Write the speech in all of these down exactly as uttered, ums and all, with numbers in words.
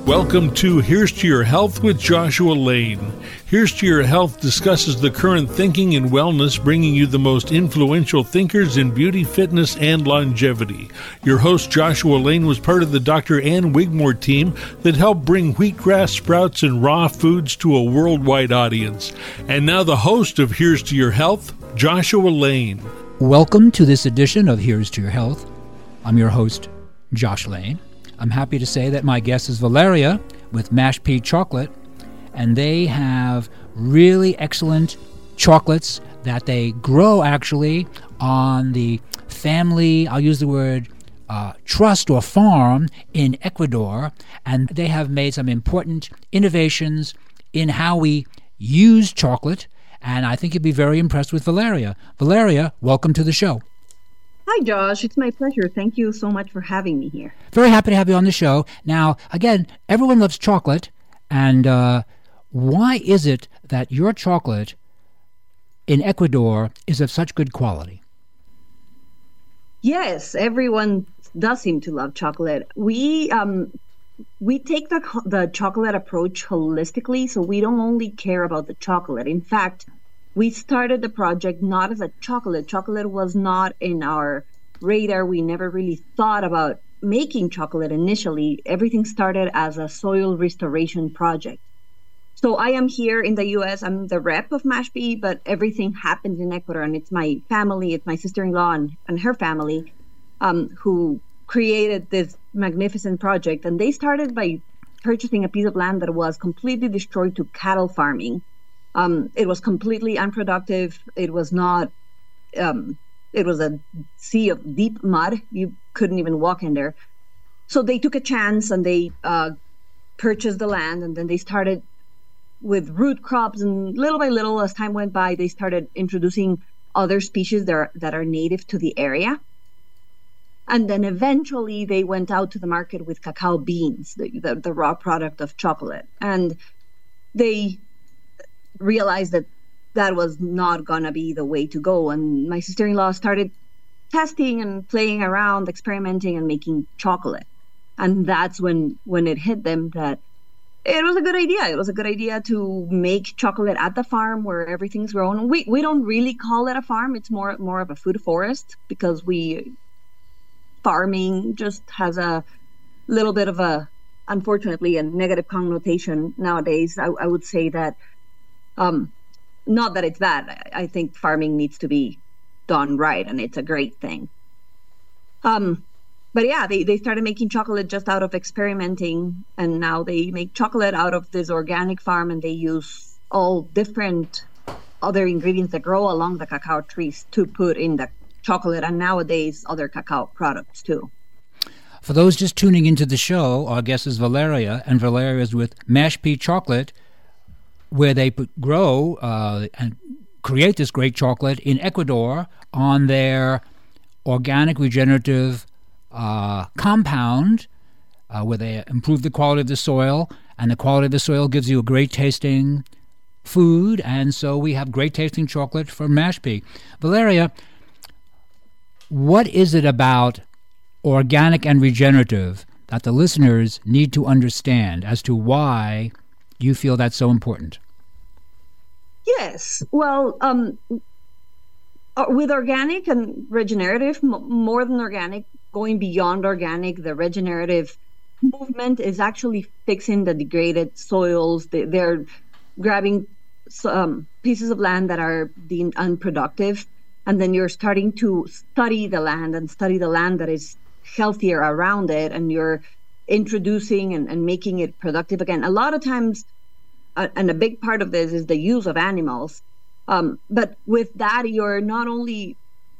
Welcome to Here's to Your Health with Joshua Lane. Here's to Your Health discusses the current thinking in wellness, bringing you the most influential thinkers in beauty, fitness, and longevity. Your host, Joshua Lane, was part of the Doctor Ann Wigmore team that helped bring wheatgrass sprouts and raw foods to a worldwide audience. And now the host of Here's to Your Health, Joshua Lane. Welcome to this edition of Here's to Your Health. I'm your host, Josh Lane. I'm happy to say that my guest is Valeria with Mashpee Chocolate, and they have really excellent chocolates that they grow actually on the family, I'll use the word uh, trust or farm in Ecuador, and they have made some important innovations in how we use chocolate, and I think you'll be very impressed with Valeria. Valeria, welcome to the show. Hi, Josh. It's my pleasure. Thank you so much for having me here. Very happy to have you on the show. Now, again, everyone loves chocolate, and uh, why is it that your chocolate in Ecuador is of such good quality? Yes, everyone does seem to love chocolate. We um, we take the the chocolate approach holistically, so we don't only care about the chocolate. In fact, we started the project not as a chocolate. Chocolate was not in our radar. We never really thought about making chocolate initially. Everything started as a soil restoration project. So I am here in the U S. I'm the rep of Mashpee, but everything happens in Ecuador, and it's my family, it's my sister-in-law and, and her family um, who created this magnificent project. And they started by purchasing a piece of land that was completely destroyed to cattle farming. Um, it was completely unproductive. It was not, um, it was a sea of deep mud. You couldn't even walk in there. So they took a chance and they uh, purchased the land, and then they started with root crops, and little by little, as time went by, they started introducing other species that are, that are native to the area. And then eventually they went out to the market with cacao beans, the, the, the raw product of chocolate. And they realized that that was not gonna be the way to go, and my sister-in-law started testing and playing around, experimenting and making chocolate. And that's when when it hit them that it was a good idea. It was a good idea to make chocolate at the farm where everything's grown. We we don't really call it a farm. It's more more of a food forest, because we farming just has a little bit of a, unfortunately, a negative connotation nowadays. I, I would say that Um, not that it's bad. I, I think farming needs to be done right, and it's a great thing. Um, but yeah, they, they started making chocolate just out of experimenting, and now they make chocolate out of this organic farm, and they use all different other ingredients that grow along the cacao trees to put in the chocolate, and nowadays other cacao products too. For those just tuning into the show, our guest is Valeria, and Valeria is with Mashpee Chocolate, where they grow uh, and create this great chocolate in Ecuador on their organic regenerative uh, compound, uh, where they improve the quality of the soil, and the quality of the soil gives you a great tasting food, and so we have great tasting chocolate from Mashpee. Valeria, what is it about organic and regenerative that the listeners need to understand as to why you feel that's so important? Yes. Well, um, with organic and regenerative, m- more than organic, going beyond organic, the regenerative movement is actually fixing the degraded soils. They, they're grabbing some pieces of land that are deemed unproductive, and then you're starting to study the land and study the land that is healthier around it, and you're introducing and, and making it productive again. A lot of times, uh, and a big part of this is the use of animals. Um, but with that, you're not only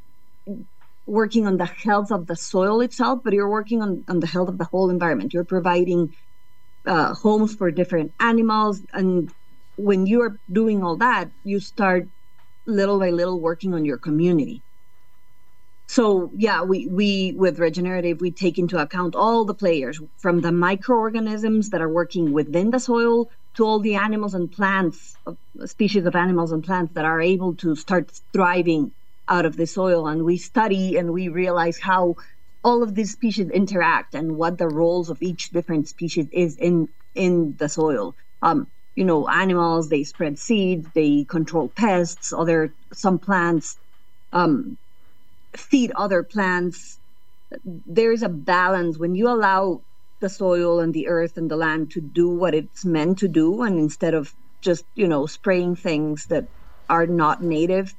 working on the health of the soil itself, but you're working on, on the health of the whole environment. You're providing uh, homes for different animals. And when you're doing all that, you start little by little working on your community. So yeah, we, we with regenerative, we take into account all the players, from the microorganisms that are working within the soil to all the animals and plants, species of animals and plants that are able to start thriving out of the soil. And we study and we realize how all of these species interact and what the roles of each different species is in in the soil. Um, you know, animals, they spread seeds, they control pests, other, some plants um, feed other plants. There's a balance when you allow the soil and the earth and the land to do what it's meant to do, and instead of just, you know, spraying things that are not native.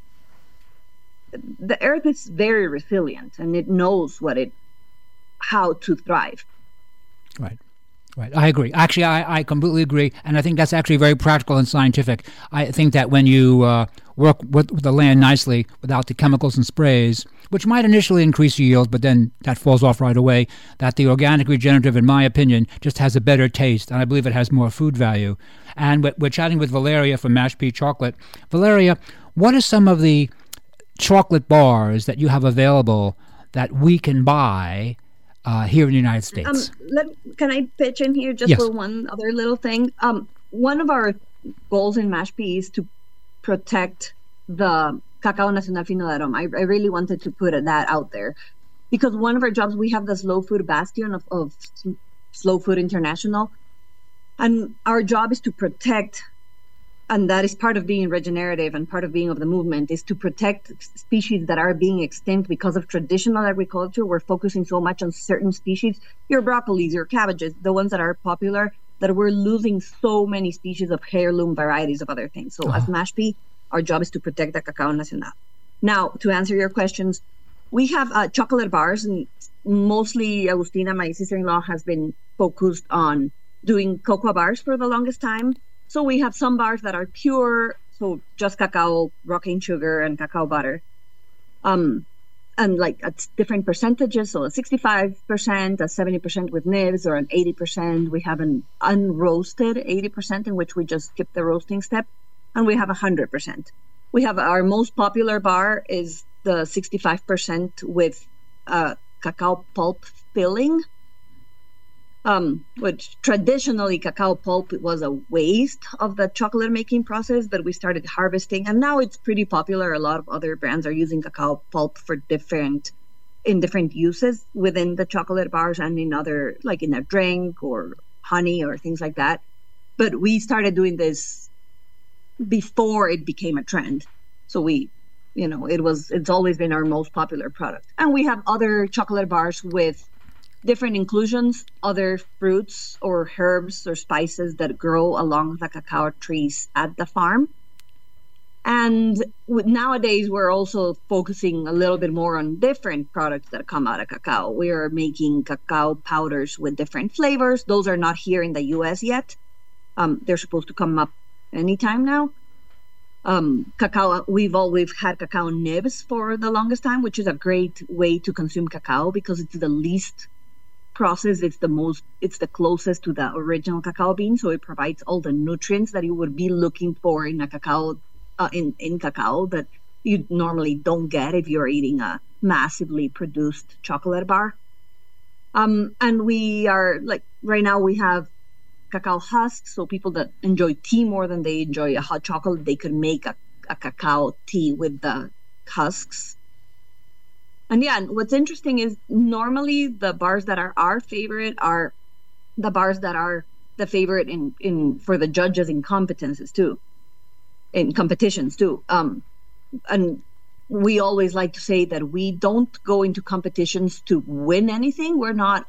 The earth is very resilient, and it knows what it, how to thrive. Right. Right. I agree. Actually, I, I completely agree. And I think that's actually very practical and scientific. I think that when you uh, work with, with the land nicely without the chemicals and sprays, which might initially increase your yield, but then that falls off right away, that the organic regenerative, in my opinion, just has a better taste. And I believe it has more food value. And we're, we're chatting with Valeria from Mash P Chocolate. Valeria, what are some of the chocolate bars that you have available that we can buy Uh, here in the United States? Um, let, can I pitch in here just yes. for one other little thing? Um, one of our goals in Mash P is to protect the Cacao Nacional Fino de Aroma. I, I really wanted to put that out there because one of our jobs, we have the Slow Food Bastion of, of Slow Food International, and our job is to protect, and that is part of being regenerative and part of being of the movement, is to protect species that are being extinct because of traditional agriculture. We're focusing so much on certain species, your broccolis, your cabbages, the ones that are popular, that we're losing so many species of heirloom varieties of other things. So oh. as Mash P, our job is to protect the Cacao Nacional. Now, to answer your questions, we have uh, chocolate bars, and mostly Agustina, my sister-in-law, has been focused on doing cocoa bars for the longest time. So we have some bars that are pure, so just cacao, rock cane sugar, and cacao butter. Um, and like at different percentages, so a sixty-five percent, a seventy percent with nibs, or an eighty percent. We have an unroasted eighty percent in which we just skip the roasting step. And we have one hundred percent. We have our most popular bar is the sixty-five percent with uh, cacao pulp filling. Um, which traditionally cacao pulp was a waste of the chocolate making process, but we started harvesting, and now it's pretty popular. A lot of other brands are using cacao pulp for different, in different uses within the chocolate bars and in other, like in a drink or honey or things like that. But we started doing this before it became a trend. So we, you know, it was, it's always been our most popular product. And we have other chocolate bars with different inclusions, other fruits or herbs or spices that grow along the cacao trees at the farm. And with, nowadays, we're also focusing a little bit more on different products that come out of cacao. We are making cacao powders with different flavors. Those are not here in the U S yet. Um, they're supposed to come up anytime now. Um, cacao, we've always had cacao nibs for the longest time, which is a great way to consume cacao because it's the least process, it's the most, it's the closest to the original cacao bean, so it provides all the nutrients that you would be looking for in a cacao, uh, in in cacao that you normally don't get if you're eating a massively produced chocolate bar. Um, and we are like right now we have cacao husks, so people that enjoy tea more than they enjoy a hot chocolate, they can make a, a cacao tea with the husks. And yeah, and what's interesting is normally the bars that are our favorite are the bars that are the favorite in, in for the judges in competences too, in competitions too. Um, and we always like to say that we don't go into competitions to win anything. We're not,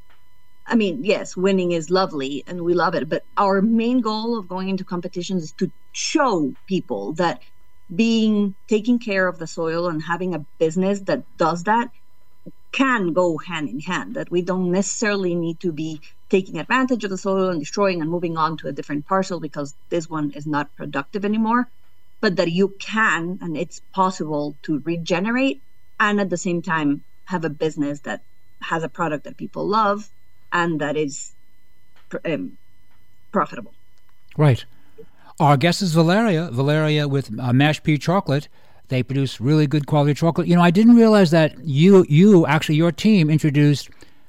I mean, yes, winning is lovely and we love it, but our main goal of going into competitions is to show people that being taking care of the soil and having a business that does that can go hand in hand, that we don't necessarily need to be taking advantage of the soil and destroying and moving on to a different parcel because this one is not productive anymore, but that you can and it's possible to regenerate and at the same time have a business that has a product that people love and that is um, profitable. Right. Our guest is Valeria, Valeria with uh, Mash P Chocolate. They produce really good quality chocolate. You know, I didn't realize that you, you actually, your team introduced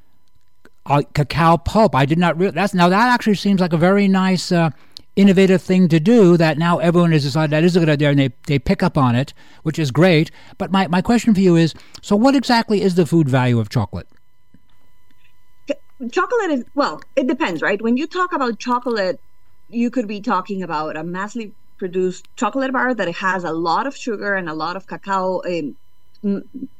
uh, cacao pulp. I did not realize. That's, now, that actually seems like a very nice, uh, innovative thing to do that now everyone has decided that is a good idea and they, they pick up on it, which is great. But my, my question for you is, so what exactly is the food value of chocolate? chocolate is, well, it depends, right? When you talk about chocolate, you could be talking about a massively produced chocolate bar that has a lot of sugar and a lot of cacao, um,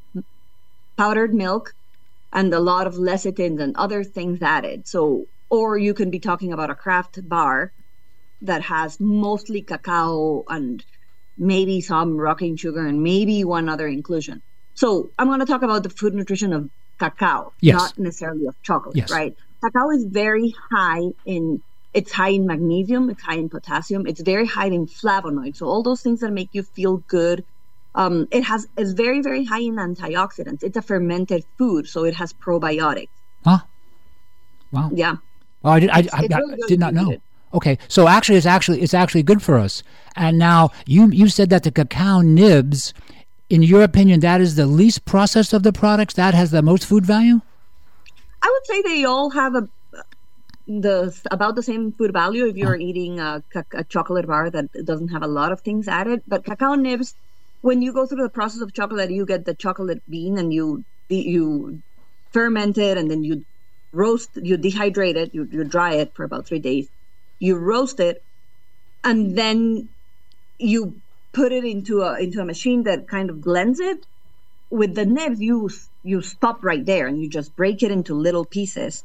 powdered milk, and a lot of lecithins and other things added. So, or you can be talking about a craft bar that has mostly cacao and maybe some rocking sugar and maybe one other inclusion. So I'm going to talk about the food nutrition of cacao, yes. not necessarily of chocolate, yes. right? Cacao is very high in, it's high in magnesium, it's high in potassium, it's very high in flavonoids. So all those things that make you feel good. Um, it has is very, very high in antioxidants. It's a fermented food, so it has probiotics. Huh? Wow. Yeah. Well, I did, I, It's- I, it's I really good did not if you know. eat it. Okay, so actually, it's actually it's actually good for us. And now you you said that the cacao nibs, in your opinion, that is the least processed of the products. That has the most food value. I would say they all have a the about the same food value if you're eating a, a chocolate bar that doesn't have a lot of things added. But cacao nibs, when you go through the process of chocolate, you get the chocolate bean and you you ferment it and then you roast, you dehydrate it, you, you dry it for about three days. You roast it, and then you put it into a into a machine that kind of blends it. With the nibs, you you stop right there and you just break it into little pieces,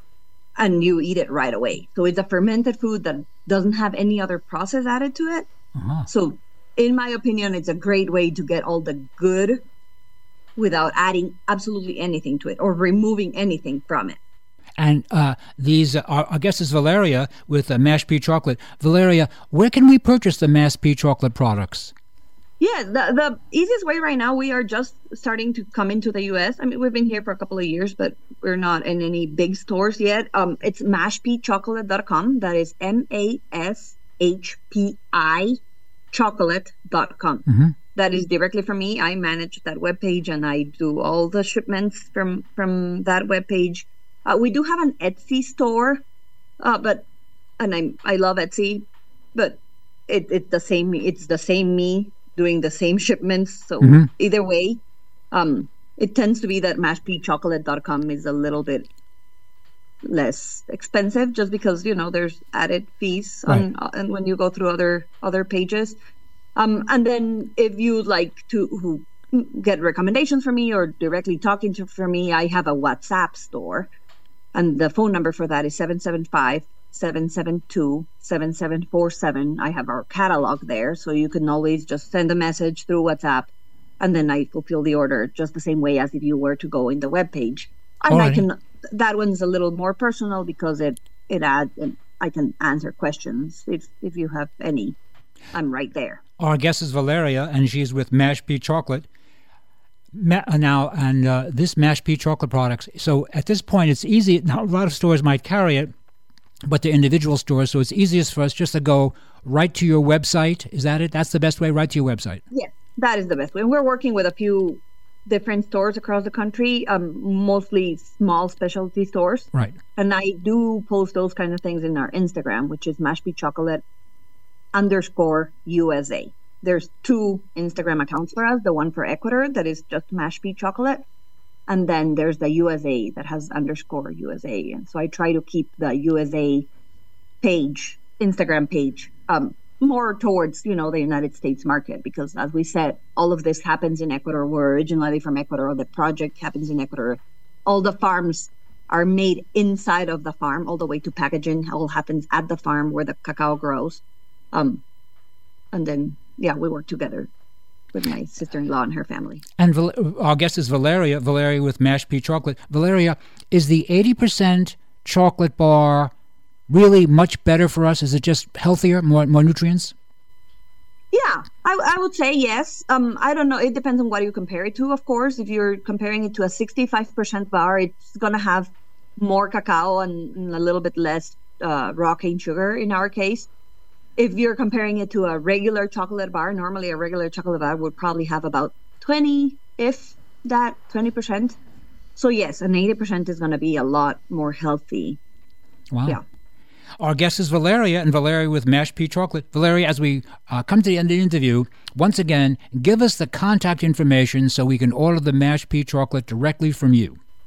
and you eat it right away. So it's a fermented food that doesn't have any other process added to it. Uh-huh. So, in my opinion, it's a great way to get all the good without adding absolutely anything to it or removing anything from it. And uh, these, uh, our, our guest is Valeria with uh, Mash P Chocolate. Valeria, where can we purchase the Mash P Chocolate products? Yeah, the, the easiest way right now, we are just starting to come into the U S. I mean, we've been here for a couple of years, but we're not in any big stores yet. Um, it's mash p chocolate dot com. That is M A S H P I chocolate dot com. Mm-hmm. That is directly from me. I manage that webpage and I do all the shipments from, from that webpage. Uh, we do have an Etsy store, uh, but and I I love Etsy, but it, it's the same. It's the same me doing the same shipments. So mm-hmm. either way, um, it tends to be that mash p chocolate dot com is a little bit less expensive, just because you know there's added fees on right. and when you go through other other pages. Um, and then if you like to who get recommendations from me or directly talking to for me, I have a WhatsApp store. And the phone number for that is seven seven five, seven seven two, seven seven four seven. I have our catalog there, so you can always just send a message through WhatsApp, and then I fulfill the order just the same way as if you were to go in the webpage. And Alrighty. I can that one's a little more personal because it it adds I can answer questions if if you have any. I'm right there. Our guest is Valeria, and she's with Mash P Chocolate. Ma- now, and uh, this Mash P Chocolate products. So at this point, it's easy. Now, a lot of stores might carry it, but they're individual stores, so it's easiest for us just to go right to your website. Is that it? That's the best way, right to your website? Yes, that is the best way. And we're working with a few different stores across the country, um, mostly small specialty stores. Right. And I do post those kind of things in our Instagram, which is mashpchocolate underscore U S A. There's two Instagram accounts for us. The one for Ecuador that is just Mash P Chocolate. And then there's the U S A that has underscore U S A. And so I try to keep the U S A page, Instagram page, um, more towards, you know, the United States market. Because as we said, all of this happens in Ecuador. We're originally from Ecuador. The project happens in Ecuador. All the farms are made inside of the farm, all the way to packaging. All happens at the farm where the cacao grows. Um, and then... yeah, we work together with my sister-in-law and her family. And Val- our guest is Valeria, Valeria with Mash P Chocolate. Valeria, is the eighty percent chocolate bar really much better for us? Is it just healthier, more more nutrients? Yeah, I, I would say yes. Um, I don't know. It depends on what you compare it to, of course. If you're comparing it to a sixty-five percent bar, it's going to have more cacao and, and a little bit less uh, raw cane sugar in our case. If you're comparing it to a regular chocolate bar, normally a regular chocolate bar would probably have about twenty, if that, twenty percent. So yes, an eighty percent is going to be a lot more healthy. Wow. Yeah. Our guest is Valeria, and Valeria with Mash P Chocolate. Valeria, as we uh, come to the end of the interview, once again, give us the contact information so we can order the Mash P Chocolate directly from you.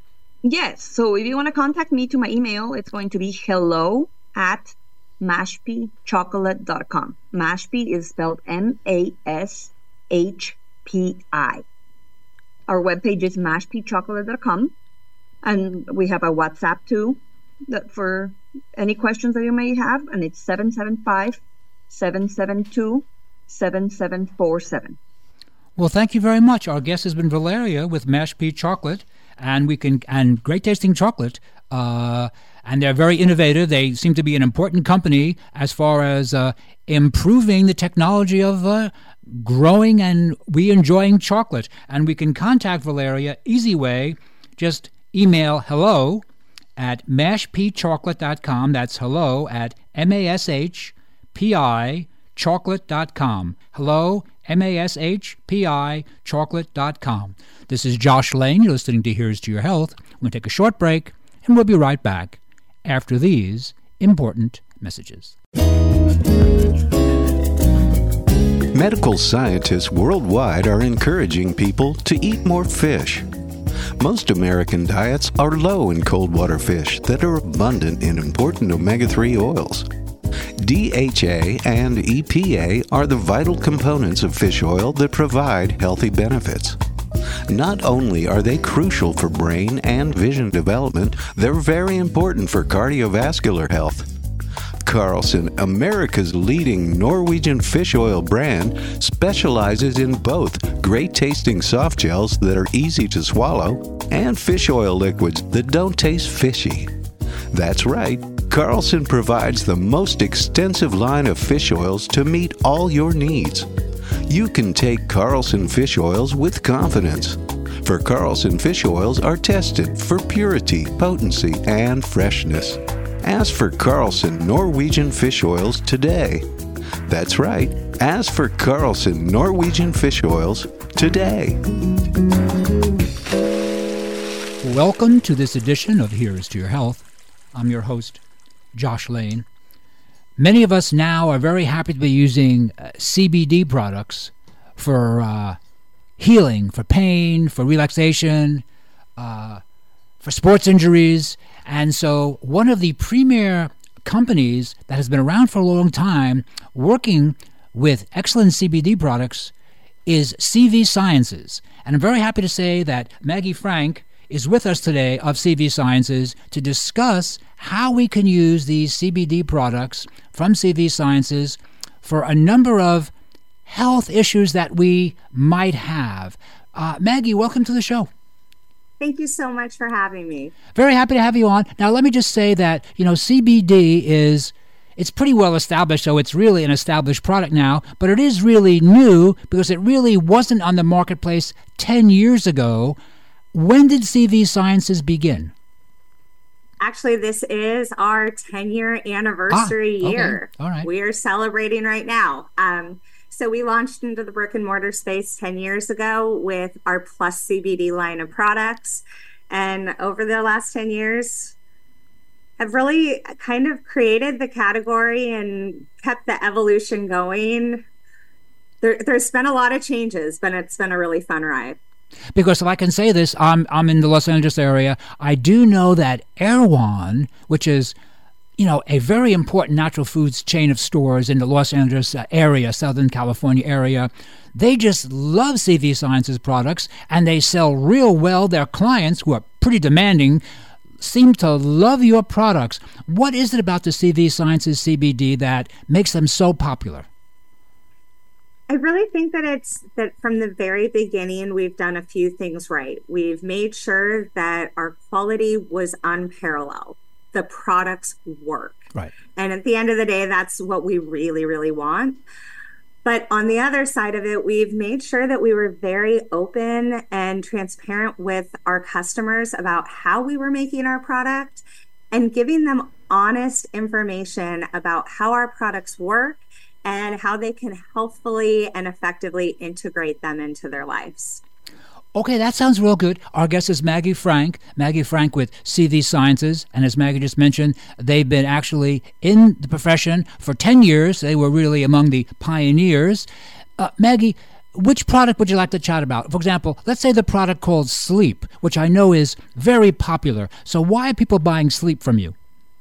Yes. So if you want to contact me to my email, it's going to be hello at mashpee chocolate dot com. Mashpee is spelled M A S H P I. Our webpage is mashpee chocolate dot com. And we have a WhatsApp too that for any questions that you may have. And it's seven seven five, seven seven two, seven seven four seven. Well, thank you very much. Our guest has been Valeria with Mashpee Chocolate, and we can and great tasting chocolate. Uh, and they're very innovative. They seem to be an important company as far as uh, improving the technology of uh, growing and we enjoying chocolate. And we can contact Valeria easy way. Just email hello at mashpee chocolate dot com. That's hello at M A S H P I chocolate dot com. Hello, M A S H P I chocolate dot com. This is Josh Lane. You're listening to Here's to Your Health. We're going to take a short break, and we'll be right back after these important messages. Medical scientists worldwide are encouraging people to eat more fish. Most American diets are low in cold water fish that are abundant in important omega three oils. D H A and E P A are the vital components of fish oil that provide healthy benefits. Not only are they crucial for brain and vision development, they're very important for cardiovascular health. Carlson, America's leading Norwegian fish oil brand, specializes in both great-tasting soft gels that are easy to swallow and fish oil liquids that don't taste fishy. That's right, Carlson provides the most extensive line of fish oils to meet all your needs. You can take Carlson fish oils with confidence, for Carlson fish oils are tested for purity, potency, and freshness. Ask for Carlson Norwegian fish oils today. That's right, ask for Carlson Norwegian fish oils today. Welcome to this edition of Here's to Your Health. I'm your host, Josh Lane. Many of us now are very happy to be using uh, C B D products for uh, healing, for pain, for relaxation, uh, for sports injuries. And so one of the premier companies that has been around for a long time working with excellent C B D products is C V Sciences. And I'm very happy to say that Maggie Frank is with us today of C V Sciences to discuss how we can use these C B D products from C V Sciences for a number of health issues that we might have. Uh, Maggie, welcome to the show. Thank you so much for having me. Very happy to have you on. Now, let me just say that, you know, C B D is, it's pretty well established, so it's really an established product now, but it is really new because it really wasn't on the marketplace ten years ago. When did C V Sciences begin? Actually, this is our ten-year anniversary ah, okay. year. All right. We are celebrating right now. Um, so we launched into the brick and mortar space ten years ago with our Plus C B D line of products. And over the last ten years, have really kind of created the category and kept the evolution going. There, there's been a lot of changes, but it's been a really fun ride. Because if I can say this, I'm I'm in the Los Angeles area. I do know that Erewhon, which is, you know, a very important natural foods chain of stores in the Los Angeles area, Southern California area, they just love C V Sciences products, and they sell real well. Their clients, who are pretty demanding, seem to love your products. What is it about the C V Sciences C B D that makes them so popular? I really think that it's that from the very beginning, we've done a few things right. We've made sure that our quality was unparalleled. The products work. Right. And at the end of the day, that's what we really, really want. But on the other side of it, we've made sure that we were very open and transparent with our customers about how we were making our product and giving them honest information about how our products work and how they can healthfully and effectively integrate them into their lives. Okay, that sounds real good. Our guest is Maggie Frank. Maggie Frank with C V Sciences. And as Maggie just mentioned, they've been actually in the profession for ten years. They were really among the pioneers. Uh, Maggie, which product would you like to chat about? For example, let's say the product called Sleep, which I know is very popular. So why are people buying Sleep from you?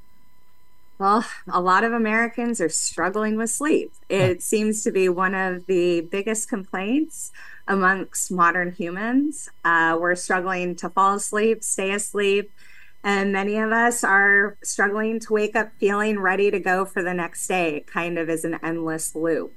Well, a lot of Americans are struggling with sleep. It seems to be one of the biggest complaints amongst modern humans. Uh, we're struggling to fall asleep, stay asleep, and many of us are struggling to wake up feeling ready to go for the next day. It kind of is an endless loop.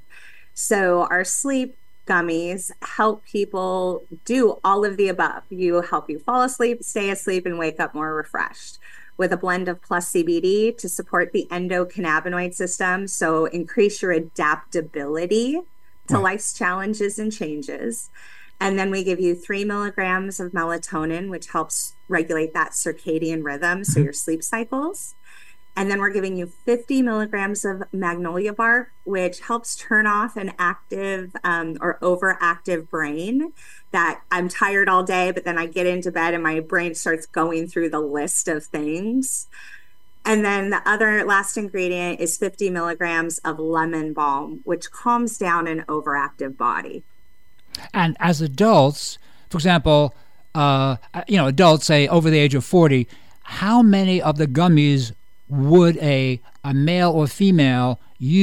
So our sleep gummies help people do all of the above. You help you fall asleep, stay asleep, and wake up more refreshed, with a blend of plus C B D to support the endocannabinoid system, so increase your adaptability to right. life's challenges and changes. And then we give you three milligrams of melatonin, which helps regulate that circadian rhythm, so your sleep cycles. And then we're giving you fifty milligrams of magnolia bark, which helps turn off an active um, or overactive brain that I'm tired all day, but then I get into bed and my brain starts going through the list of things. And then the other last ingredient is fifty milligrams of lemon balm, which calms down an overactive body. And as adults, for example, uh, you know, adults say over the age of forty, how many of the gummies would a a male or female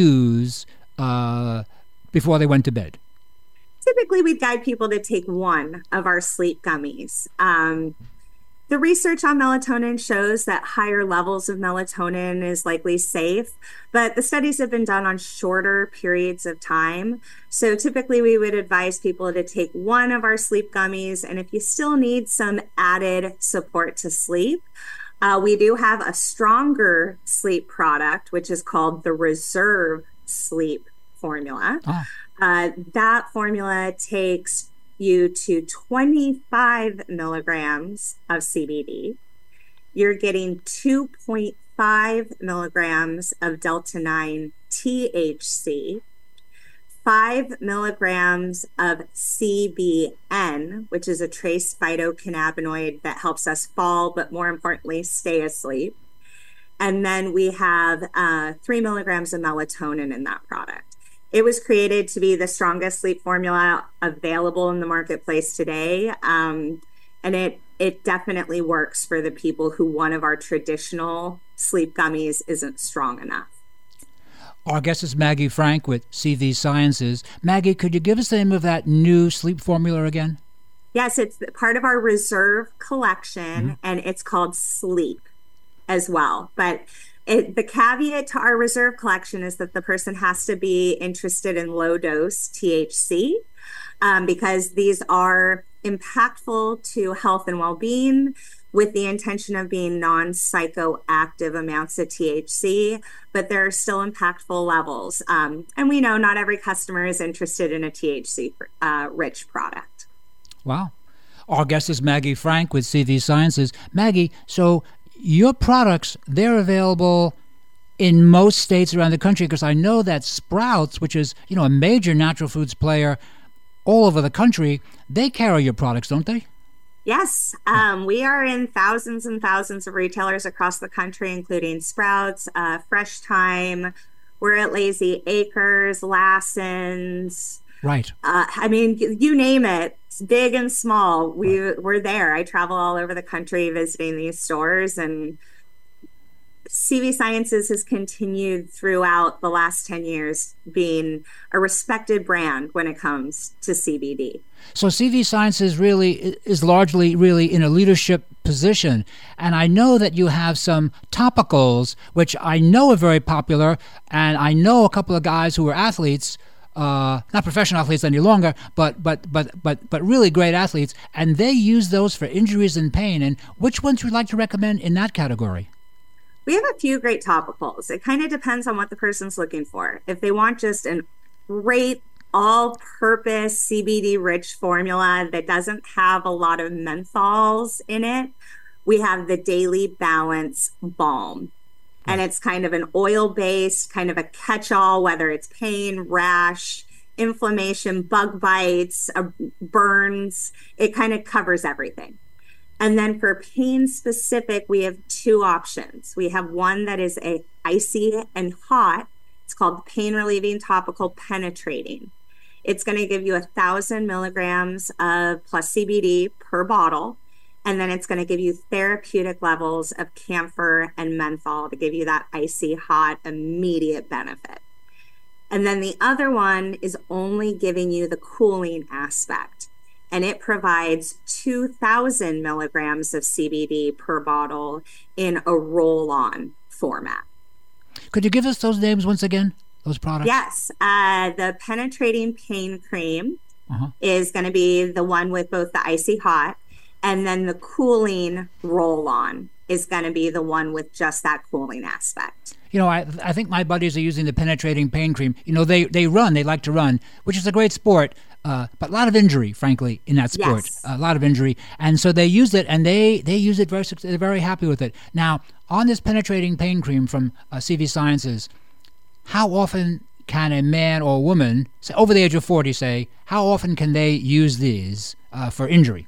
use uh, before they went to bed? Typically, we guide people to take one of our sleep gummies. Um, the research on melatonin shows that higher levels of melatonin is likely safe, but the studies have been done on shorter periods of time. So typically, we would advise people to take one of our sleep gummies, and if you still need some added support to sleep, Uh, we do have a stronger sleep product, which is called the Reserve Sleep Formula. Oh. Uh, that formula takes you to twenty-five milligrams of C B D. You're getting two point five milligrams of Delta nine T H C, five milligrams of C B N, which is a trace phytocannabinoid that helps us fall, but more importantly, stay asleep. And then we have uh, three milligrams of melatonin in that product. It was created to be the strongest sleep formula available in the marketplace today. Um, and it, it definitely works for the people who one of our traditional sleep gummies isn't strong enough. Our guest is Maggie Frank with C V Sciences. Maggie, could you give us the name of that new sleep formula again? Yes, it's part of our Reserve collection, mm-hmm. and it's called Sleep as well. But it, the caveat to our Reserve collection is that the person has to be interested in low-dose T H C um, because these are impactful to health and well-being, with the intention of being non-psychoactive amounts of T H C, but there are still impactful levels. Um, and we know not every customer is interested in a T H C-rich uh, product. Wow. Our guest is Maggie Frank with C V Sciences. Maggie, so your products, they're available in most states around the country, because I know that Sprouts, which is, you know, a major natural foods player all over the country, they carry your products, don't they? Yes, um, we are in thousands and thousands of retailers across the country, including Sprouts, uh, Fresh Time. We're at Lazy Acres, Lassen's. Right. Uh, I mean, you name it, big and small. We, right. We're there. I travel all over the country visiting these stores, and C V Sciences has continued throughout the last ten years being a respected brand when it comes to C B D. So C V Sciences really is largely really in a leadership position. And I know that you have some topicals, which I know are very popular. And I know a couple of guys who are athletes, uh, not professional athletes any longer, but but but but but really great athletes. And they use those for injuries and pain. And which ones would you like to recommend in that category? We have a few great topicals. It kind of depends on what the person's looking for. If they want just a great all-purpose C B D-rich formula that doesn't have a lot of menthols in it, we have the Daily Balance Balm. And it's kind of an oil-based, kind of a catch-all, whether it's pain, rash, inflammation, bug bites, uh, burns. It kind of covers everything. And then for pain specific, we have two options. We have one that is a icy and hot. It's called Pain Relieving Topical Penetrating. It's going to give you a thousand milligrams of plus C B D per bottle. And then it's going to give you therapeutic levels of camphor and menthol to give you that icy hot immediate benefit. And then the other one is only giving you the cooling aspect. And it provides two thousand milligrams of C B D per bottle in a roll-on format. Could you give us those names once again, those products? Yes. Uh, the Penetrating Pain Cream uh-huh. is going to be the one with both the icy hot, and then the cooling roll-on is going to be the one with just that cooling aspect. You know, I I think my buddies are using the Penetrating Pain Cream. You know, they, they run, they like to run, which is a great sport, uh, but a lot of injury, frankly, in that sport. Yes. A lot of injury. And so they use it, and they, they use it very, they're very happy with it. Now, on this Penetrating Pain Cream from uh, C V Sciences, how often can a man or woman, say, over the age of forty, say, how often can they use these uh, for injury?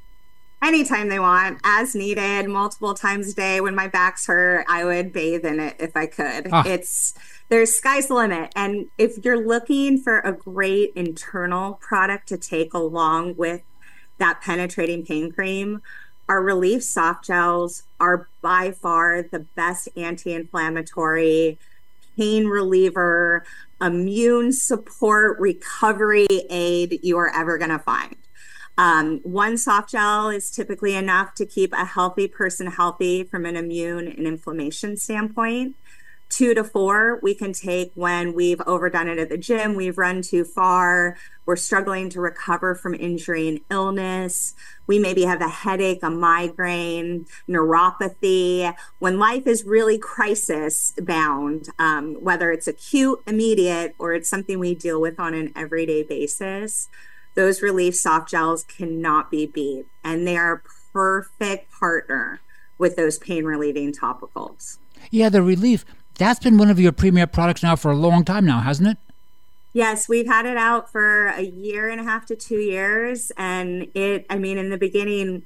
Anytime they want, as needed, multiple times a day. When my back's hurt, I would bathe in it if I could. Ah. It's there's sky's the limit. And if you're looking for a great internal product to take along with that Penetrating Pain Cream, our Relief soft gels are by far the best anti-inflammatory, pain reliever, immune support, recovery aid you are ever going to find. Um, one soft gel is typically enough to keep a healthy person healthy from an immune and inflammation standpoint. Two to four we can take when we've overdone it at the gym, we've run too far, we're struggling to recover from injury and illness. We maybe have a headache, a migraine, neuropathy. When life is really crisis bound, um, whether it's acute, immediate, or it's something we deal with on an everyday basis, those Relief soft gels cannot be beat, and they are a perfect partner with those pain relieving topicals. Yeah, the Relief, that's been one of your premier products now for a long time now, hasn't it? Yes, we've had it out for a year and a half to two years. And it, I mean, in the beginning,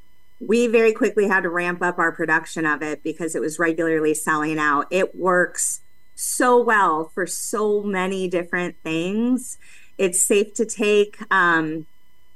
we very quickly had to ramp up our production of it because it was regularly selling out. It works so well for so many different things. It's safe to take. Um,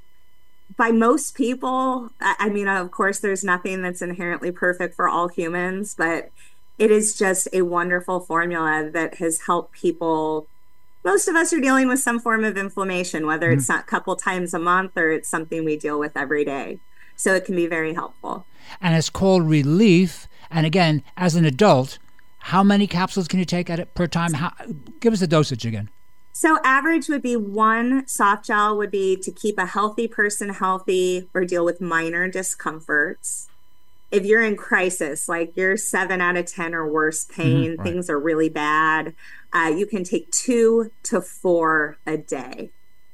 by most people, I mean, of course, there's nothing that's inherently perfect for all humans, but it is just a wonderful formula that has helped people. Most of us are dealing with some form of inflammation, whether mm-hmm. it's a couple times a month or it's something we deal with every day. So it can be very helpful. And it's called Relief. And again, as an adult, how many capsules can you take at it per time? How, give us the dosage again. So average would be one soft gel would be to keep a healthy person healthy or deal with minor discomforts. If you're in crisis, like you're seven out of ten or worse pain, mm-hmm, right. things are really bad, uh, you can take two to four a day.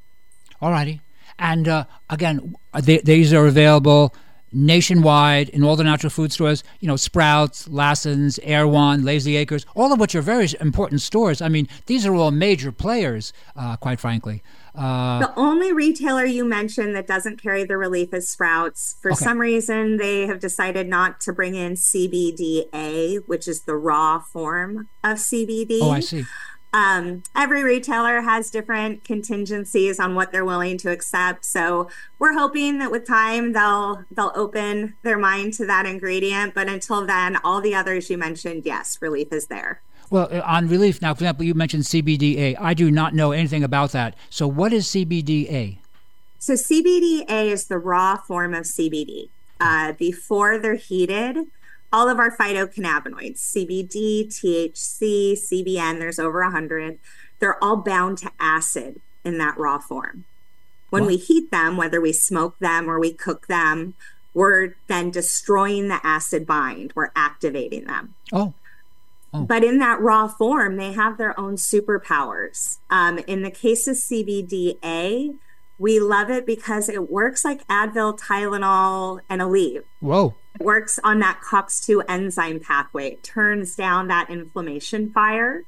All righty. And uh, again, they, these are available nationwide in all the natural food stores, you know, Sprouts, Lassen's, Erewhon, Lazy Acres, all of which are very important stores. I mean, these are all major players, uh, quite frankly. Uh, the only retailer you mentioned that doesn't carry the Relief is Sprouts. For okay. some reason, they have decided not to bring in C B D A, which is the raw form of C B D. Oh, I see. Um, every retailer has different contingencies on what they're willing to accept. So we're hoping that with time, they'll they'll open their mind to that ingredient. But until then, all the others you mentioned, yes, Relief is there. Well, on Relief, now, for example, you mentioned C B D A. I do not know anything about that. So what is C B D A? So C B D A is the raw form of C B D. Uh, before they're heated, all of our phytocannabinoids, C B D, T H C, C B N, there's over one hundred, they're all bound to acid in that raw form. When what? we heat them, whether we smoke them or we cook them, we're then destroying the acid bind. We're activating them. Oh. Oh. But in that raw form, they have their own superpowers. Um, in the case of C B D A, we love it because it works like Advil, Tylenol, and Aleve. Whoa. It works on that C O X two enzyme pathway. It turns down that inflammation fire.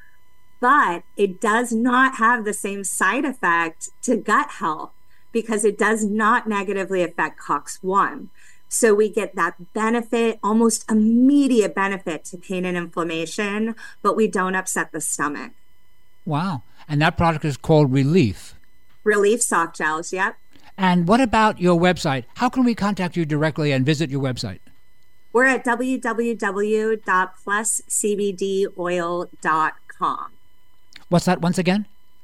But it does not have the same side effect to gut health because it does not negatively affect C O X one. So we get that benefit, almost immediate benefit to pain and inflammation, but we don't upset the stomach. Wow. And that product is called Relief. Relief soft gels, yep. And what about your website? How can we contact you directly and visit your website? We're at w w w dot plus c b d oil dot com. What's that once again?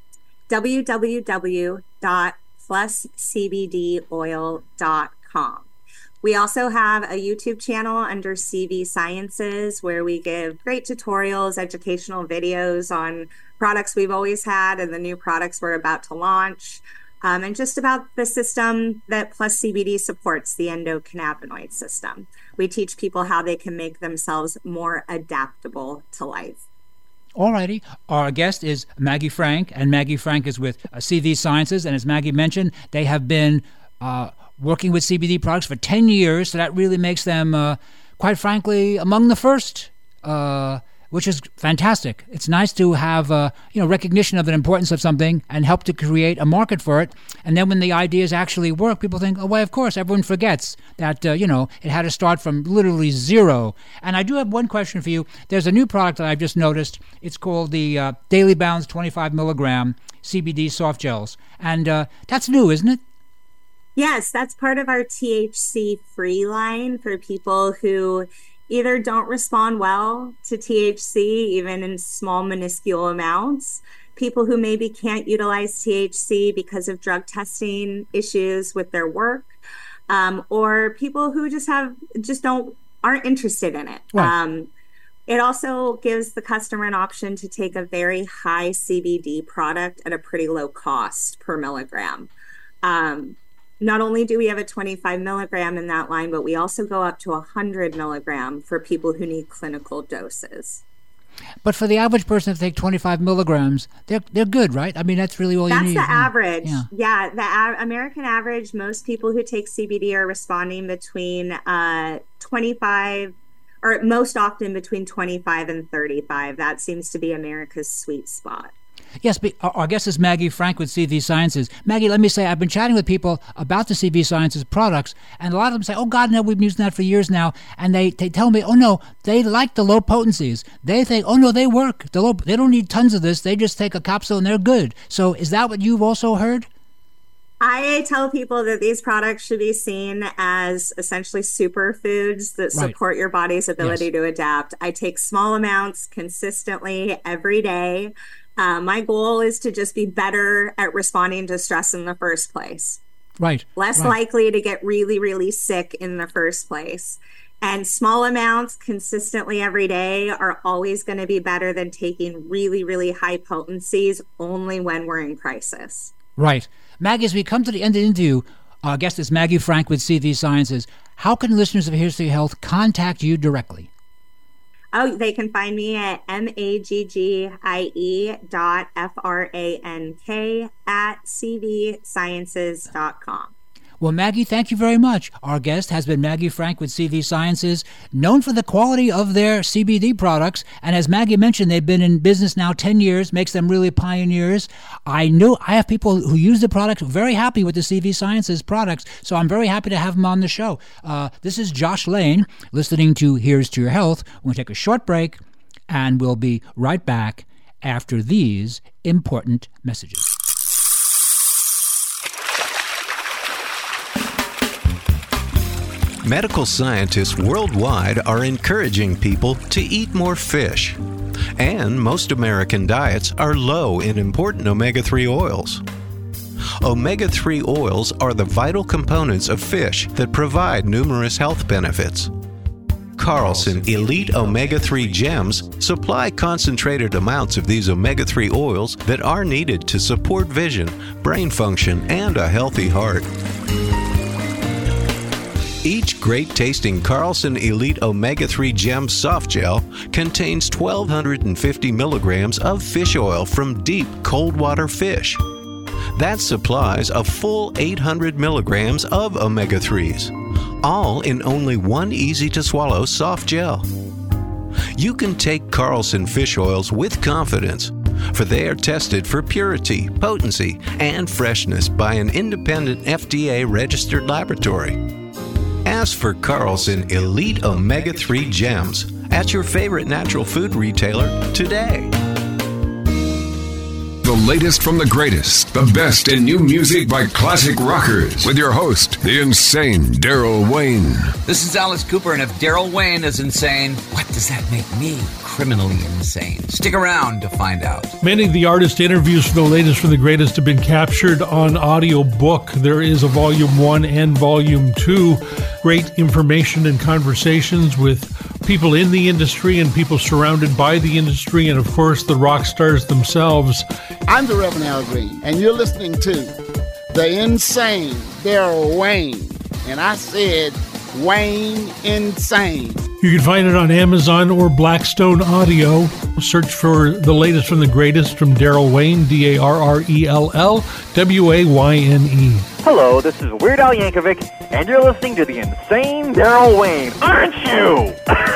w w w dot plus c b d oil dot com. We also have a YouTube channel under C V Sciences where we give great tutorials, educational videos on products we've always had and the new products we're about to launch, um, and just about the system that Plus C B D supports, the endocannabinoid system. We teach people how they can make themselves more adaptable to life. Alrighty. Our guest is Maggie Frank, and Maggie Frank is with uh, C V Sciences, and as Maggie mentioned, they have been uh, working with C B D products for ten years, so that really makes them, uh, quite frankly, among the first, uh, which is fantastic. It's nice to have uh, you know, recognition of the importance of something and help to create a market for it. And then when the ideas actually work, people think, oh, well, of course, everyone forgets that, uh, you know, it had to start from literally zero. And I do have one question for you. There's a new product that I've just noticed. It's called the uh, Daily Balance twenty-five milligram C B D soft gels. And uh, that's new, isn't it? Yes, that's part of our T H C-free line for people who either don't respond well to T H C, even in small, minuscule amounts, people who maybe can't utilize T H C because of drug testing issues with their work, um, or people who just have just don't aren't interested in it. Right. Um, it also gives the customer an option to take a very high C B D product at a pretty low cost per milligram. Um, Not only do we have a twenty-five milligram in that line, but we also go up to one hundred milligram for people who need clinical doses. But for the average person, if they take twenty-five milligrams, they're they're good, right? I mean, that's really all that's you need. That's the average. Yeah, yeah the a- American average, most people who take C B D are responding between uh, twenty-five, or most often between twenty-five and thirty-five. That seems to be America's sweet spot. Yes, but our guest is Maggie Frank with C V Sciences. Maggie, let me say, I've been chatting with people about the C V Sciences products, and a lot of them say, oh, God, no, we've been using that for years now. And they, they tell me, oh, no, they like the low potencies. They think, oh, no, they work. The low, they don't need tons of this. They just take a capsule and they're good. So is that what you've also heard? I tell people that these products should be seen as essentially superfoods that Right. support your body's ability Yes. to adapt. I take small amounts consistently every day. Uh, my goal is to just be better at responding to stress in the first place. Right. Less right. likely to get really, really sick in the first place. And small amounts consistently every day are always going to be better than taking really, really high potencies only when we're in crisis. Right. Maggie, as we come to the end of the interview, our guest is Maggie Frank with C V Sciences. How can listeners of Here's to Your Health contact you directly? Oh, they can find me at M A G G I E dot F R A N K at C V sciences dot com. Well, Maggie, thank you very much. Our guest has been Maggie Frank with C V Sciences, known for the quality of their C B D products. And as Maggie mentioned, they've been in business now ten years, makes them really pioneers. I know I have people who use the product, very happy with the C V Sciences products, so I'm very happy to have them on the show. Uh, this is Josh Lane, listening to Here's to Your Health. We'll take a short break, and we'll be right back after these important messages. Medical scientists worldwide are encouraging people to eat more fish. And most American diets are low in important omega three oils. omega three oils are the vital components of fish that provide numerous health benefits. Carlson Elite omega three Gems supply concentrated amounts of these omega three oils that are needed to support vision, brain function, and a healthy heart. Each great-tasting Carlson Elite omega three Gem soft gel contains twelve fifty milligrams of fish oil from deep cold water fish. That supplies a full eight hundred milligrams of omega threes, all in only one easy-to-swallow soft gel. You can take Carlson fish oils with confidence, for they are tested for purity, potency, and freshness by an independent F D A-registered laboratory. Ask for Carlson Elite omega three Gems at your favorite natural food retailer today. The latest from the greatest, the best in new music by classic rockers, with your host, the insane Daryl Wayne. This is Alice Cooper, and if Daryl Wayne is insane, what does that make me? Criminally insane. Stick around to find out. Many of the artist interviews for the latest from the greatest have been captured on audio book. There is a volume one and volume two. Great information and conversations with people in the industry and people surrounded by the industry, and of course the rock stars themselves. I'm the Reverend Al Green, and you're listening to the insane Daryl Wayne. And I said Wayne Insane. You can find it on Amazon or Blackstone Audio. Search for the latest from the greatest from Daryl Wayne, D A R R E L L W A Y N E. Hello, this is Weird Al Yankovic, and you're listening to the insane Daryl Wayne, aren't you?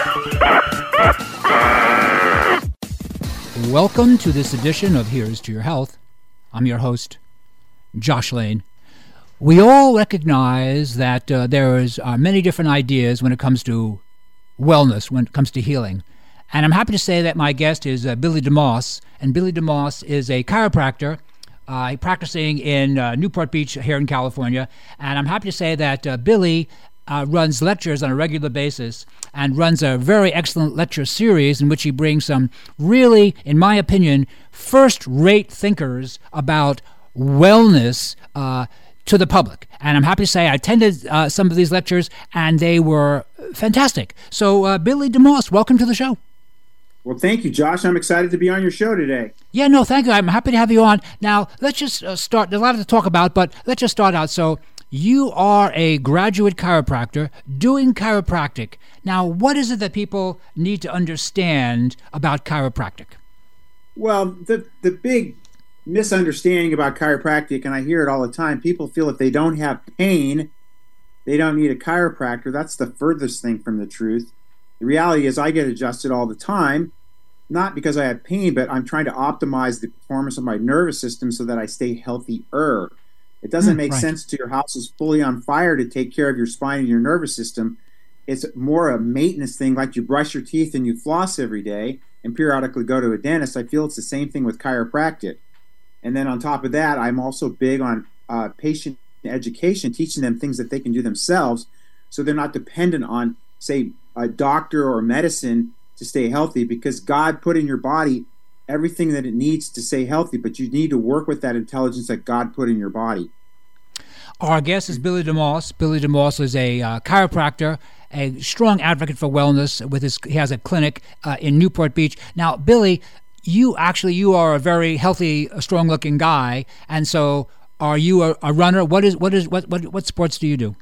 Welcome to this edition of Here's to Your Health. I'm your host, Josh Lane. We all recognize that uh, there is uh, many different ideas when it comes to wellness, when it comes to healing. And I'm happy to say that my guest is uh, Billy DeMoss, and Billy DeMoss is a chiropractor uh, practicing in uh, Newport Beach here in California. And I'm happy to say that uh, Billy uh, runs lectures on a regular basis and runs a very excellent lecture series in which he brings some really, in my opinion, first-rate thinkers about wellness uh, to the public. And I'm happy to say I attended uh, some of these lectures, and they were fantastic. So, uh, Billy DeMoss, welcome to the show. Well, thank you, Josh. I'm excited to be on your show today. Yeah, no, thank you. I'm happy to have you on. Now, let's just uh, start. There's a lot to talk about, but let's just start out. So, you are a graduate chiropractor doing chiropractic. Now, what is it that people need to understand about chiropractic? Well, the the big misunderstanding about chiropractic, and I hear it all the time, people feel if they don't have pain, they don't need a chiropractor. That's the furthest thing from the truth. The reality is I get adjusted all the time, not because I have pain, but I'm trying to optimize the performance of my nervous system so that I stay healthier. It doesn't mm, make right. sense to your house is fully on fire to take care of your spine and your nervous system. It's more a maintenance thing, like you brush your teeth and you floss every day and periodically go to a dentist. I feel it's the same thing with chiropractic. And then on top of that, I'm also big on uh, patient education, teaching them things that they can do themselves so they're not dependent on, say, a doctor or medicine to stay healthy, because God put in your body everything that it needs to stay healthy, but you need to work with that intelligence that God put in your body. Our guest is Billy DeMoss. Billy DeMoss is a uh, chiropractor, a strong advocate for wellness. With his, he has a clinic uh, in Newport Beach. Now, Billy, you actually you are a very healthy, strong-looking guy, and so are you a, a runner? What is what is what what what sports do you do?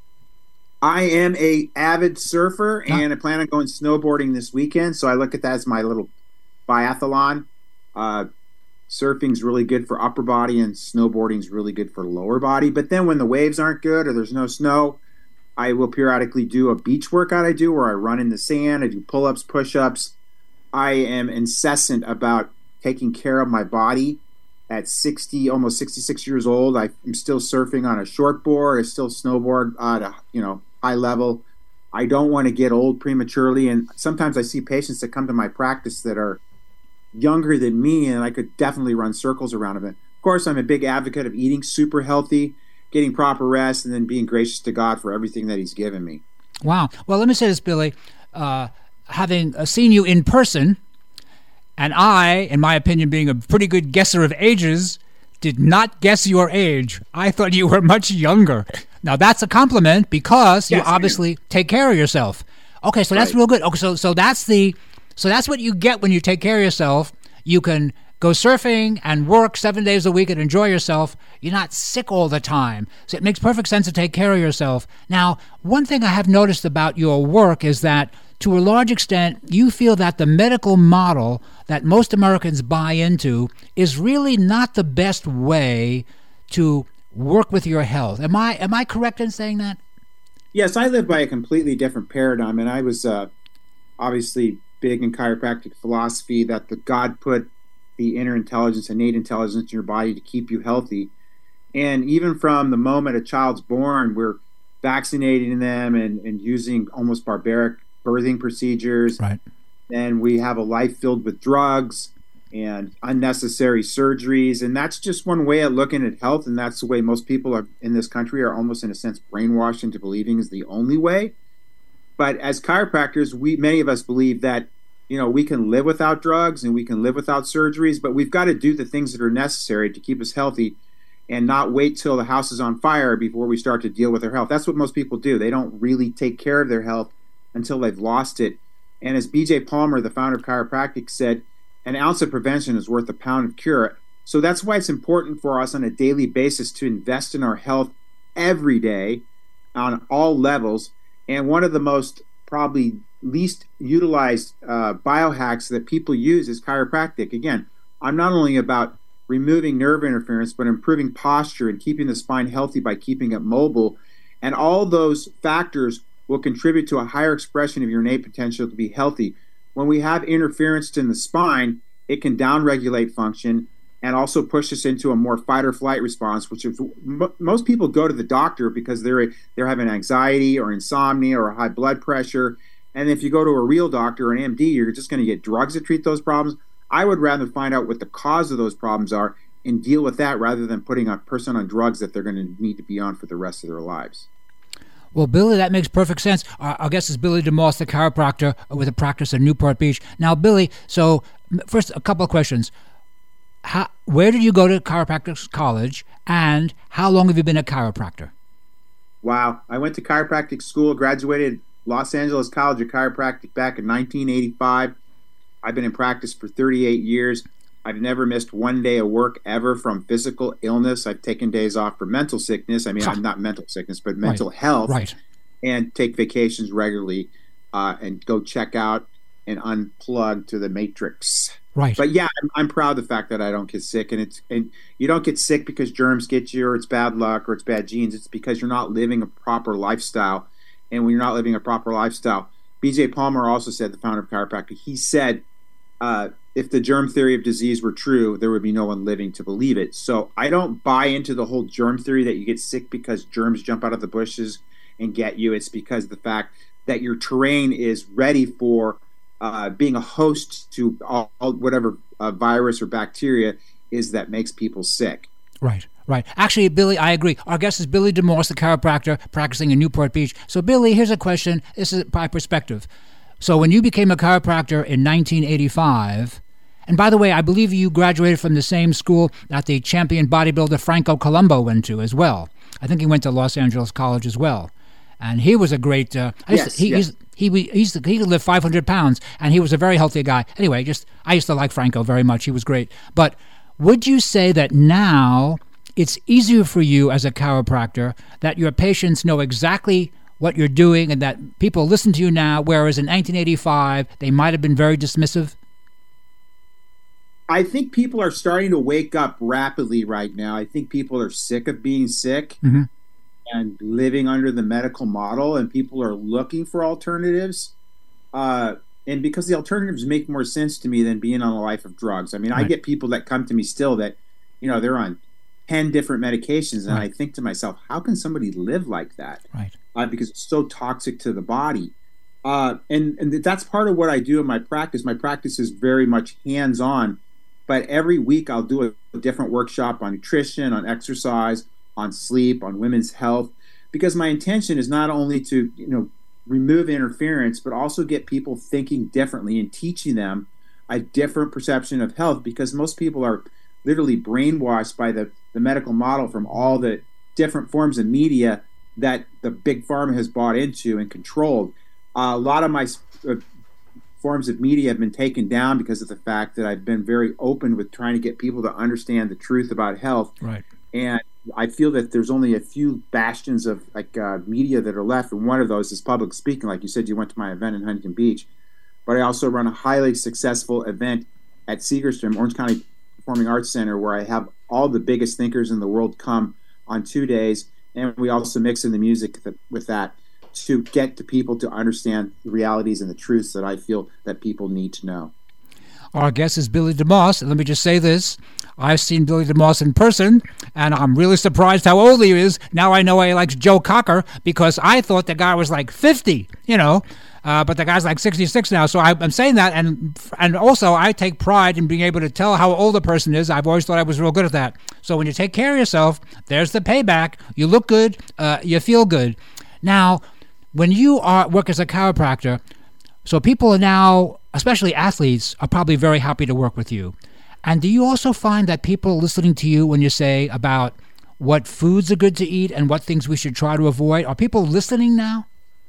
I am a avid surfer, huh? and I plan on going snowboarding this weekend. So I look at that as my little biathlon. Uh, surfing's really good for upper body, and snowboarding's really good for lower body. But then when the waves aren't good or there's no snow, I will periodically do a beach workout I do where I run in the sand, I do pull-ups, push-ups. I am incessant about taking care of my body. At sixty, almost sixty-six years old, I'm still surfing on a shortboard. I still snowboard at a you know high level. I don't want to get old prematurely, and sometimes I see patients that come to my practice that are younger than me, and I could definitely run circles around them. Of course, I'm a big advocate of eating super healthy, getting proper rest, and then being gracious to God for everything that He's given me. Wow. Well, let me say this, Billy. Uh, having uh, seen you in person, and I, in my opinion, being a pretty good guesser of ages, did not guess your age. I thought you were much younger. Now, that's a compliment because yes, you obviously take care of yourself. Okay, so that's right. Real good. Okay, so so that's the so that's what you get when you take care of yourself. You can go surfing and work seven days a week and enjoy yourself. You're not sick all the time. So it makes perfect sense to take care of yourself. Now, one thing I have noticed about your work is that to a large extent, you feel that the medical model that most Americans buy into is really not the best way to work with your health. Am I am I correct in saying that? Yes, I live by a completely different paradigm, and I was uh, obviously big in chiropractic philosophy that the God put the inner intelligence, innate intelligence in your body to keep you healthy. And even from the moment a child's born, we're vaccinating them and, and using almost barbaric birthing procedures. Right. And we have a life filled with drugs. and unnecessary surgeries. And that's just one way of looking at health. And that's the way most people are in this country are almost, in a sense, brainwashed into believing is the only way. But as chiropractors, we many of us believe that, you know, we can live without drugs and we can live without surgeries, but we've got to do the things that are necessary to keep us healthy and not wait till the house is on fire before we start to deal with our health. That's what most people do. They don't really take care of their health until they've lost it. And as B J Palmer, the founder of chiropractic, said, an ounce of prevention is worth a pound of cure. So that's why it's important for us on a daily basis to invest in our health every day on all levels. And one of the most probably least utilized uh, biohacks that people use is chiropractic. Again, I'm not only about removing nerve interference, but improving posture and keeping the spine healthy by keeping it mobile. And all those factors will contribute to a higher expression of your innate potential to be healthy. When we have interference in the spine, it can downregulate function and also push us into a more fight or flight response, which is m- most people go to the doctor because they're they're having anxiety or insomnia or high blood pressure. And if you go to a real doctor or an M D, you're just going to get drugs to treat those problems. I would rather find out what the cause of those problems are and deal with that rather than putting a person on drugs that they're going to need to be on for the rest of their lives. Well, Billy, that makes perfect sense. Uh, I guess it's Billy DeMoss, the chiropractor with a practice in Newport Beach. Now, Billy, so first, a couple of questions. How, where did you go to chiropractic college, and how long have you been a chiropractor? Wow. I went to chiropractic school, graduated Los Angeles College of Chiropractic back in nineteen eighty-five. I've been in practice for thirty-eight years. I've never missed one day of work ever from physical illness. I've taken days off for mental sickness. I mean, I'm not mental sickness, but mental right. health. Right. And take vacations regularly uh, and go check out and unplug to the matrix. Right. But yeah, I'm, I'm proud of the fact that I don't get sick. And it's and you don't get sick because germs get you or it's bad luck or it's bad genes. It's because you're not living a proper lifestyle. And when you're not living a proper lifestyle, B J Palmer also said, the founder of chiropractic, he said, uh, if the germ theory of disease were true, there would be no one living to believe it. So I don't buy into the whole germ theory that you get sick because germs jump out of the bushes and get you. It's because of the fact that your terrain is ready for uh, being a host to all, all whatever uh, virus or bacteria is that makes people sick. Right, right. Actually, Billy, I agree. Our guest is Billy DeMoss, the chiropractor practicing in Newport Beach. So, Billy, here's a question. This is my perspective. So when you became a chiropractor in nineteen eighty-five, and by the way, I believe you graduated from the same school that the champion bodybuilder Franco Columbu went to as well. I think he went to Los Angeles College as well. And he was a great... Uh, yes, he, yes. He, he, he, used to, he could live five hundred pounds, and he was a very healthy guy. Anyway, just I used to like Franco very much. He was great. But would you say that now it's easier for you as a chiropractor that your patients know exactly what you're doing and that people listen to you now, whereas in nineteen eighty-five, they might have been very dismissive? I think people are starting to wake up rapidly right now. I think people are sick of being sick mm-hmm. and living under the medical model, and people are looking for alternatives. Uh, and because the alternatives make more sense to me than being on a life of drugs. I mean, right. I get people that come to me still that, you know, they're on ten different medications, and right. I think to myself, how can somebody live like that? Right. Uh, because it's so toxic to the body. Uh, and, and that's part of what I do in my practice. My practice is very much hands-on, but every week I'll do a, a different workshop on nutrition, on exercise, on sleep, on women's health, because my intention is not only to, you know, remove interference, but also get people thinking differently and teaching them a different perception of health, because most people are literally brainwashed by the, the medical model from all the different forms of media that the big pharma has bought into and controlled. Uh, a lot of my uh, forms of media have been taken down because of the fact that I've been very open with trying to get people to understand the truth about health. Right. And I feel that there's only a few bastions of like uh, media that are left, and one of those is public speaking. Like you said, you went to my event in Huntington Beach, but I also run a highly successful event at Segerstrom, Orange County Performing Arts Center, where I have all the biggest thinkers in the world come on two days, and we also mix in the music with that to get to people to understand the realities and the truths that I feel that people need to know. Our guest is Billy DeMoss, and let me just say this. I've seen Billy DeMoss in person, and I'm really surprised how old he is. Now I know he likes Joe Cocker, because I thought the guy was like fifty, you know. uh, but the guy's like sixty-six now. So I, I'm saying that, and and also I take pride in being able to tell how old a person is. I've always thought I was real good at that. So when you take care of yourself, there's the payback. You look good, uh, you feel good. Now, when you are work as a chiropractor, so people are now, especially athletes, are probably very happy to work with you. And do you also find that people are listening to you when you say about what foods are good to eat and what things we should try to avoid? Are people listening now?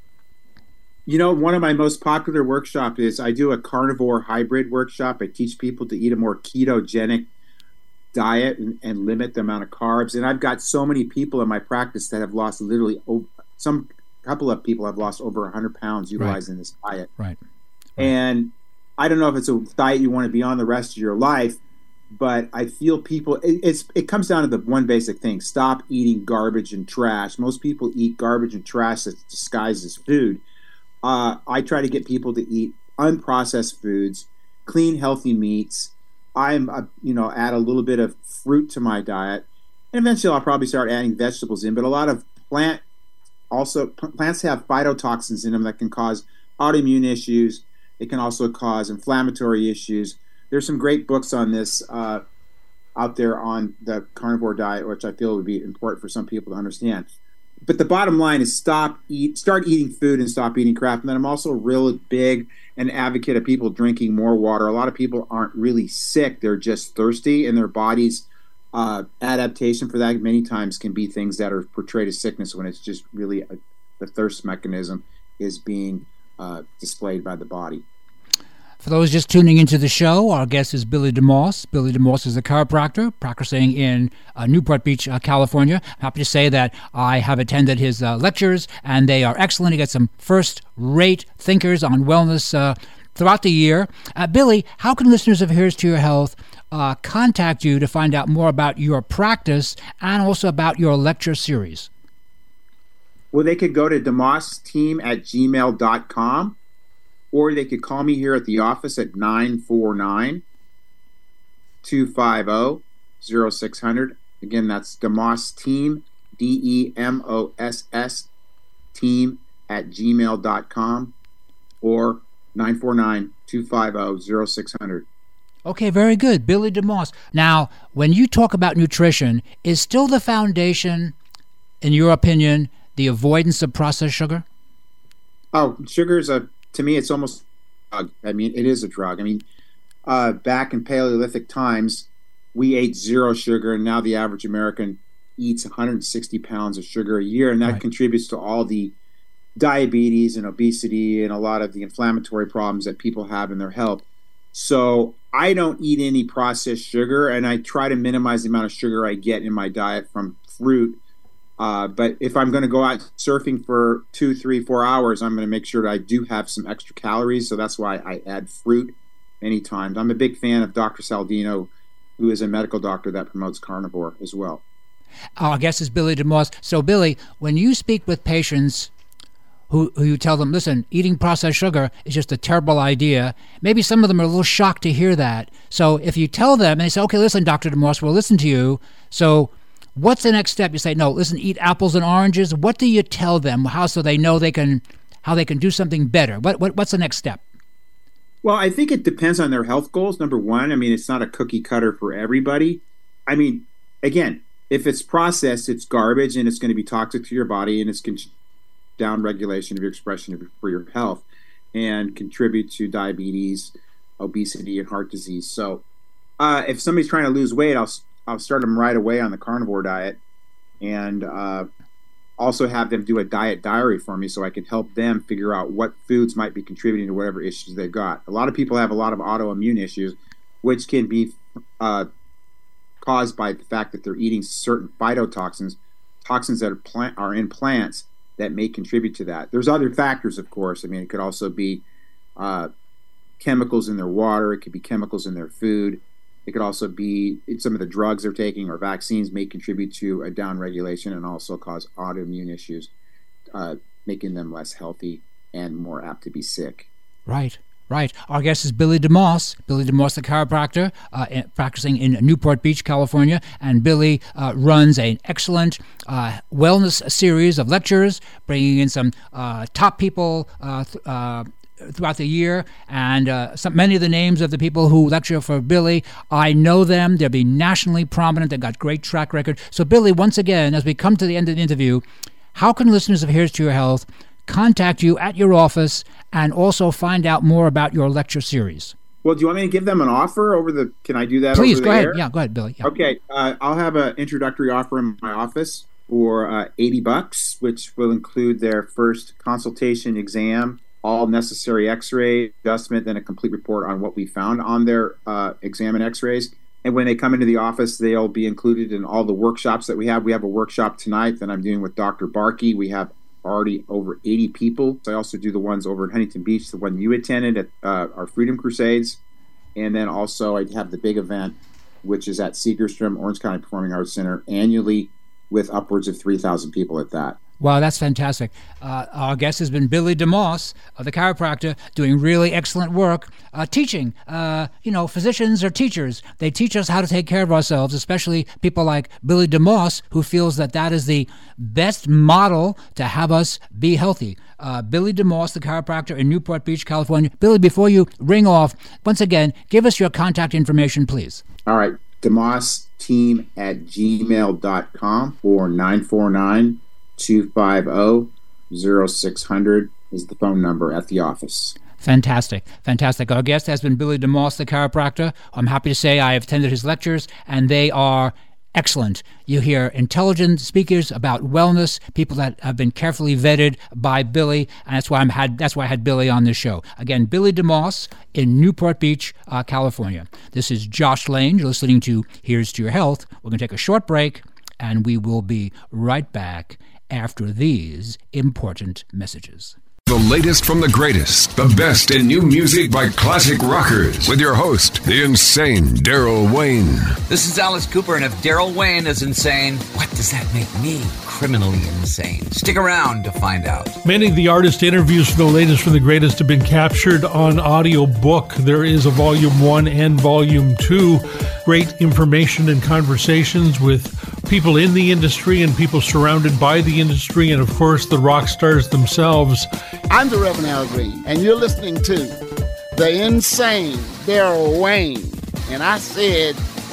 You know, one of my most popular workshops is I do a carnivore hybrid workshop. I teach people to eat a more ketogenic diet and, and limit the amount of carbs. And I've got so many people in my practice that have lost literally over, some couple of people have lost over one hundred pounds utilizing right. this diet. Right. right. And I don't know if it's a diet you want to be on the rest of your life, but I feel people, it, it's it comes down to the one basic thing: stop eating garbage and trash. Most people eat garbage and trash that's disguised as food. Uh, I try to get people to eat unprocessed foods, clean, healthy meats. I'm, uh, you know, add a little bit of fruit to my diet, and eventually I'll probably start adding vegetables in. But a lot of plant, also plants have phytotoxins in them that can cause autoimmune issues. It can also cause inflammatory issues. There's some great books on this uh, out there on the carnivore diet, which I feel would be important for some people to understand. But the bottom line is stop eat, start eating food and stop eating crap. And then I'm also real big an advocate of people drinking more water. A lot of people aren't really sick; they're just thirsty, and their body's uh, adaptation for that many times can be things that are portrayed as sickness when it's just really a, the thirst mechanism is being uh, displayed by the body. For those just tuning into the show, our guest is Billy DeMoss. Billy DeMoss is a chiropractor practicing in uh, Newport Beach, uh, California. I'm happy to say that I have attended his uh, lectures, and they are excellent. He gets some first-rate thinkers on wellness uh, throughout the year. Uh, Billy, how can listeners of Here's to Your Health uh, contact you to find out more about your practice and also about your lecture series? Well, they could go to demosteam at gmail dot com. Or they could call me here at the office at nine four nine, two five zero, zero six zero zero. Again, that's Demoss Team, D E M O S S, team at gmail dot com, or nine four nine, two five zero, zero six zero zero. Okay, very good. Billy DeMoss. Now, when you talk about nutrition, is still the foundation, in your opinion, the avoidance of processed sugar? Oh, sugar is a... To me, it's almost a drug. I mean, it is a drug. I mean, uh, back in Paleolithic times, we ate zero sugar, and now the average American eats one hundred sixty pounds of sugar a year, and that right. contributes to all the diabetes and obesity and a lot of the inflammatory problems that people have in their health. So I don't eat any processed sugar, and I try to minimize the amount of sugar I get in my diet from fruit. Uh, but if I'm going to go out surfing for two, three, four hours, I'm going to make sure that I do have some extra calories. So that's why I add fruit many times. I'm a big fan of Doctor Saldino, who is a medical doctor that promotes carnivore as well. Our guest is Billy DeMoss. So, Billy, when you speak with patients who, who you tell them, listen, eating processed sugar is just a terrible idea, maybe some of them are a little shocked to hear that. So if you tell them, and they say, okay, listen, Doctor DeMoss, we'll listen to you. So what's the next step? You say, no, listen, eat apples and oranges. What do you tell them? How so they know they can, how they can do something better? What, what what's the next step? Well, I think it depends on their health goals. Number one, I mean, it's not a cookie cutter for everybody. I mean, again, if it's processed, it's garbage and it's going to be toxic to your body, and it's con- down regulation of your expression of, for your health and contribute to diabetes, obesity, and heart disease. So uh, if somebody's trying to lose weight, I'll I'll start them right away on the carnivore diet, and uh, also have them do a diet diary for me so I can help them figure out what foods might be contributing to whatever issues they've got. A lot of people have a lot of autoimmune issues, which can be uh, caused by the fact that they're eating certain phytotoxins, toxins that are, plant, are in plants that may contribute to that. There's other factors, of course. I mean, it could also be uh, chemicals in their water. It could be chemicals in their food. It could also be some of the drugs they're taking or vaccines may contribute to a downregulation and also cause autoimmune issues, uh, making them less healthy and more apt to be sick. Right, Right. Our guest is Billy DeMoss. Billy DeMoss, the chiropractor, uh, practicing in Newport Beach, California. And Billy uh, runs an excellent uh, wellness series of lectures, bringing in some uh, top people uh, th- uh, throughout the year. And uh, some, many of the names of the people who lecture for Billy, I know them. They'll be nationally prominent. They've got great track record. So, Billy, once again, as we come to the end of the interview, how can listeners of Here's to Your Health contact you at your office and also find out more about your lecture series? Well, do you want me to give them an offer over the, can I do that Please, over the go ahead. air? Yeah, go ahead, Billy. Yeah. Okay, uh, I'll have an introductory offer in my office for uh, eighty bucks, which will include their first consultation exam, all necessary x-ray adjustment, then a complete report on what we found on their uh, exam and x-rays. And when they come into the office, they'll be included in all the workshops that we have. We have a workshop tonight that I'm doing with Doctor Barkey. We have already over eighty people. So I also do the ones over in Huntington Beach, the one you attended at uh, our Freedom Crusades. And then also I have the big event, which is at Segerstrom, Orange County Performing Arts Center, annually with upwards of three thousand people at that. Wow, that's fantastic. Uh, our guest has been Billy DeMoss, uh, the chiropractor, doing really excellent work uh, teaching. Uh, you know, physicians are teachers. They teach us how to take care of ourselves, especially people like Billy DeMoss, who feels that that is the best model to have us be healthy. Uh, Billy DeMoss, the chiropractor in Newport Beach, California. Billy, before you ring off, once again, give us your contact information, please. All right, DeMoss team at gmail dot com or nine four nine, two five zero, zero six zero zero is the phone number at the office. Fantastic. Fantastic. Our guest has been Billy DeMoss, the chiropractor. I'm happy to say I have attended his lectures, and they are excellent. You hear intelligent speakers about wellness, people that have been carefully vetted by Billy, and that's why I'm had that's why I had Billy on this show. Again, Billy DeMoss in Newport Beach, uh, California. This is Josh Lane. You're listening to Here's to Your Health. We're going to take a short break, and we will be right back after these important messages. The latest from the greatest, the best in new music by classic rockers, with your host, the insane Daryl Wayne. This is Alice Cooper, and if Daryl Wayne is insane, what does that make me criminally insane? Stick around to find out. Many of the artist interviews for the latest from the greatest have been captured on audio book. There is a volume one and volume two. Great information and conversations with people in the industry and people surrounded by the industry, and of course the rock stars themselves. I'm the Reverend Al Green, and you're listening to the insane Daryl Wayne. And I said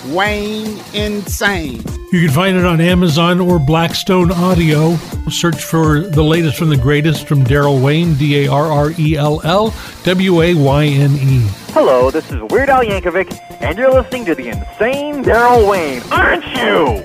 Wayne Insane. You can find it on Amazon or Blackstone Audio. Search for the latest from the greatest from Daryl Wayne, D A R R E L L W A Y N E. Hello, this is Weird Al Yankovic, and you're listening to the insane Daryl Wayne, aren't you?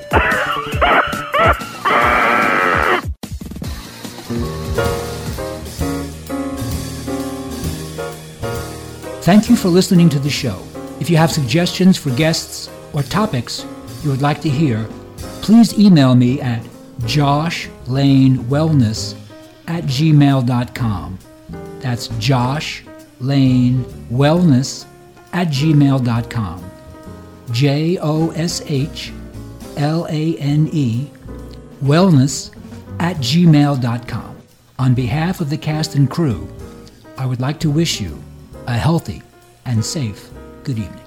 Thank you for listening to the show. If you have suggestions for guests or topics you would like to hear, please email me at joshlanewellness at gmail dot com. That's joshlanewellness at gmail dot com. J O S H L A N E wellness at gmail dot com. On behalf of the cast and crew, I would like to wish you a healthy and safe good evening.